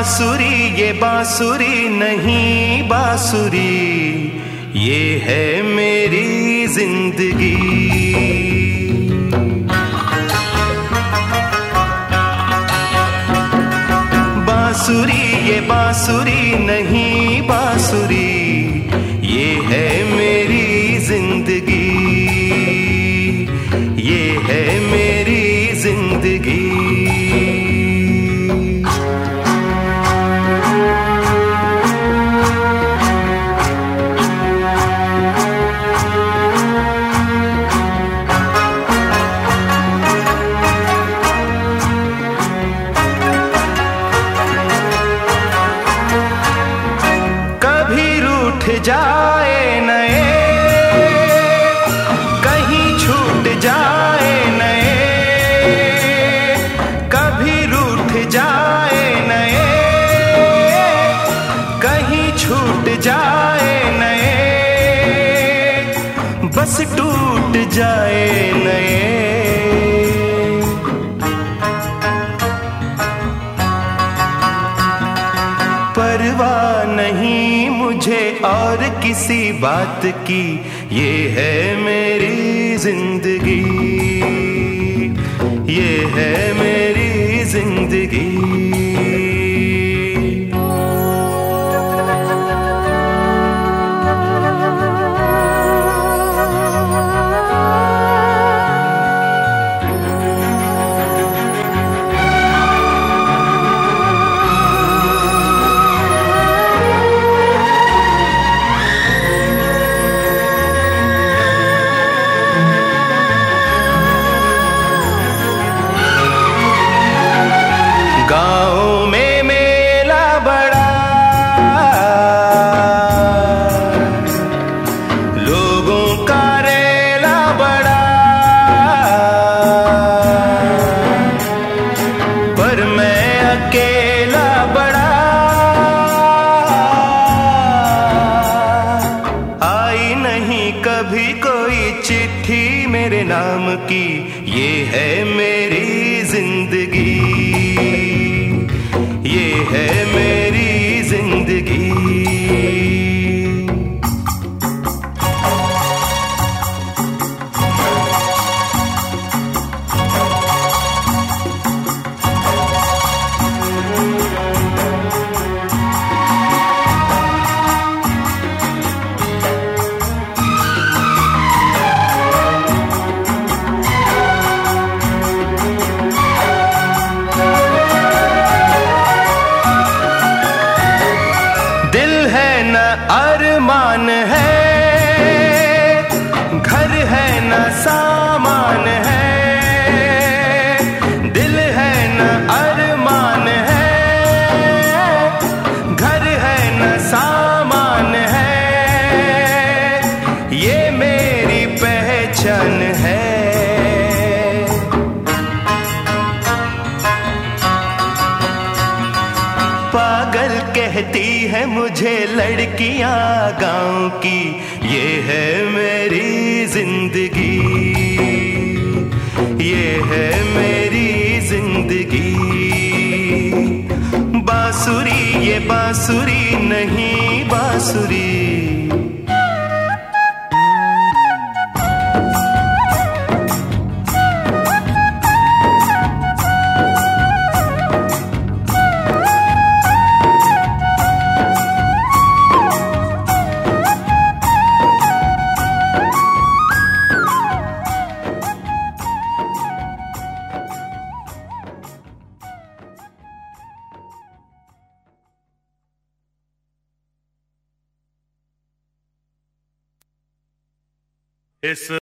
ये बांसुरी नहीं बांसुरी, ये है मेरी जिंदगी। बांसुरी ये बांसुरी नहीं बांसुरी, ये है मेरी जिंदगी, ये है मेरी जिंदगी। जाए नए कहीं छूट जाए नए, कभी रूठ जाए नए कहीं छूट जाए नए, बस टूट जाए नए। परवाह नहीं मुझे और किसी बात की, ये है मेरी जिंदगी, ये है मेरी जिंदगी। गाँव में मेला बड़ा, लोगों का रेला बड़ा, पर मैं अकेला बड़ा। आई नहीं कभी कोई चिट्ठी मेरे नाम की, ये है मेरी जिंदगी, ये है मेरी जिंदगी। दिल है न अरमान है, घर है न सामान है, दिल है न अरमान है, घर है न सामान है, ये मेरी पहचान है। पागल कहती है मुझे लड़कियां गांव की, ये है मेरी जिंदगी, ये है मेरी जिंदगी। बांसुरी ये बांसुरी नहीं बांसुरी, इस